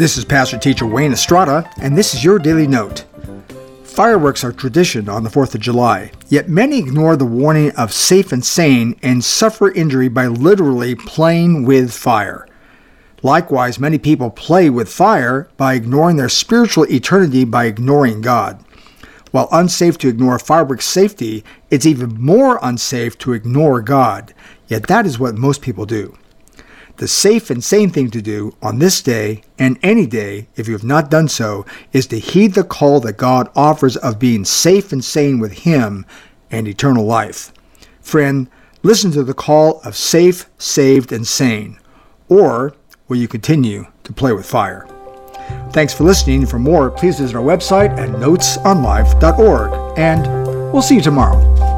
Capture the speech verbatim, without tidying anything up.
This is Pastor Teacher Wayne Estrada, and this is your Daily Note. Fireworks are tradition on the fourth of July, yet many ignore the warning of safe and sane and suffer injury by literally playing with fire. Likewise, many people play with fire by ignoring their spiritual eternity by ignoring God. While unsafe to ignore fireworks safety, it's even more unsafe to ignore God, yet that is what most people do. The safe and sane thing to do on this day and any day, if you have not done so, is to heed the call that God offers of being safe and sane with Him and eternal life. Friend, listen to the call of safe, saved, and sane, or will you continue to play with fire? Thanks for listening. For more, please visit our website at notes on life dot org, and we'll see you tomorrow.